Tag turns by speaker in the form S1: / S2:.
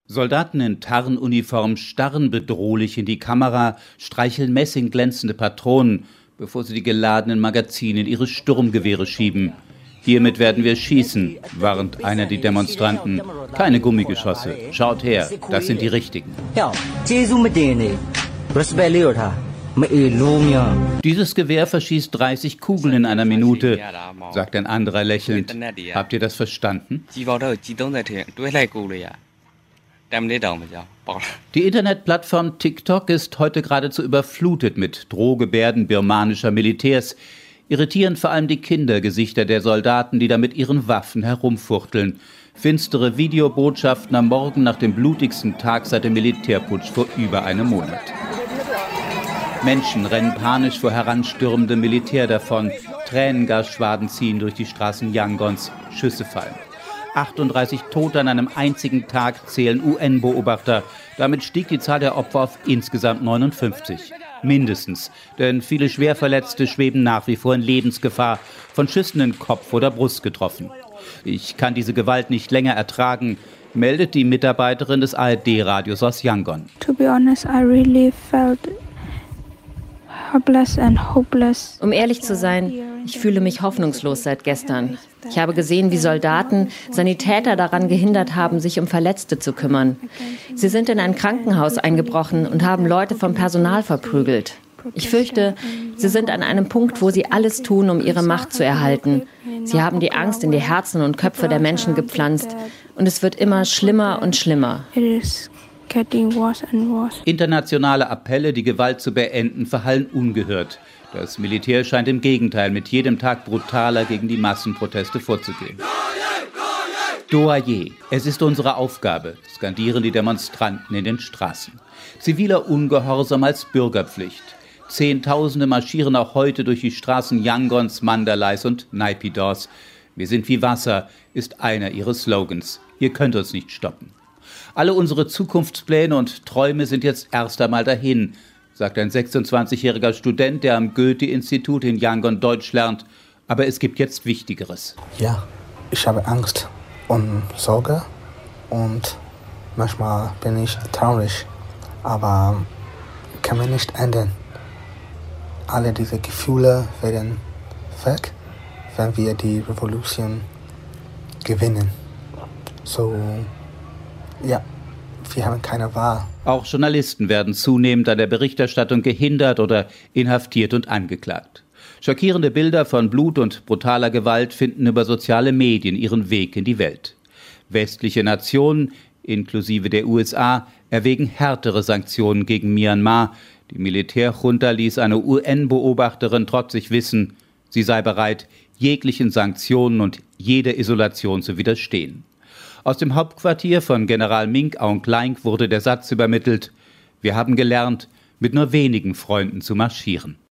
S1: Soldaten in Tarnuniform starren bedrohlich in die Kamera, streicheln messingglänzende Patronen, bevor sie die geladenen Magazine in ihre Sturmgewehre schieben. Hiermit werden wir schießen, warnt einer die Demonstranten. Keine Gummigeschosse. Schaut her, das sind die richtigen. Dieses Gewehr verschießt 30 Kugeln in einer Minute, sagt ein anderer lächelnd. Habt ihr das verstanden? Die Internetplattform TikTok ist heute geradezu überflutet mit Drohgebärden birmanischer Militärs. Irritieren vor allem die Kindergesichter der Soldaten, die da mit ihren Waffen herumfuchteln. Finstere Videobotschaften am Morgen nach dem blutigsten Tag seit dem Militärputsch vor über einem Monat. Menschen rennen panisch vor heranstürmendem Militär davon. Tränengasschwaden ziehen durch die Straßen Yangons. Schüsse fallen. 38 Tote an einem einzigen Tag zählen UN-Beobachter. Damit stieg die Zahl der Opfer auf insgesamt 59. Mindestens, denn viele Schwerverletzte schweben nach wie vor in Lebensgefahr, von Schüssen in Kopf oder Brust getroffen. Ich kann diese Gewalt nicht länger ertragen, meldet die Mitarbeiterin des ARD-Radios aus Yangon.
S2: To be honest, I really felt helpless and hopeless.
S3: Um ehrlich zu sein, ich fühle mich hoffnungslos seit gestern. Ich habe gesehen, wie Soldaten Sanitäter daran gehindert haben, sich um Verletzte zu kümmern. Sie sind in ein Krankenhaus eingebrochen und haben Leute vom Personal verprügelt. Ich fürchte, sie sind an einem Punkt, wo sie alles tun, um ihre Macht zu erhalten. Sie haben die Angst in die Herzen und Köpfe der Menschen gepflanzt. Und es wird immer schlimmer und schlimmer.
S1: Internationale Appelle, die Gewalt zu beenden, verhallen ungehört. Das Militär scheint im Gegenteil mit jedem Tag brutaler gegen die Massenproteste vorzugehen. Doyer, es ist unsere Aufgabe, skandieren die Demonstranten in den Straßen. Ziviler Ungehorsam als Bürgerpflicht. Zehntausende marschieren auch heute durch die Straßen Yangons, Mandalays und Naypyidaws. Wir sind wie Wasser, ist einer ihrer Slogans. Ihr könnt uns nicht stoppen. Alle unsere Zukunftspläne und Träume sind jetzt erst einmal dahin, sagt ein 26-jähriger Student, der am Goethe-Institut in Yangon Deutsch lernt. Aber es gibt jetzt Wichtigeres.
S4: Ja, ich habe Angst und Sorge und manchmal bin ich traurig, aber kann man nicht ändern. Alle diese Gefühle werden weg, wenn wir die Revolution gewinnen. So, ja, wir haben keine Wahl.
S1: Auch Journalisten werden zunehmend an der Berichterstattung gehindert oder inhaftiert und angeklagt. Schockierende Bilder von Blut und brutaler Gewalt finden über soziale Medien ihren Weg in die Welt. Westliche Nationen, inklusive der USA, erwägen härtere Sanktionen gegen Myanmar. Die Militärjunta ließ eine UN-Beobachterin trotzig wissen, sie sei bereit, jeglichen Sanktionen und jeder Isolation zu widerstehen. Aus dem Hauptquartier von General Min Aung Hlaing wurde der Satz übermittelt: Wir haben gelernt, mit nur wenigen Freunden zu marschieren.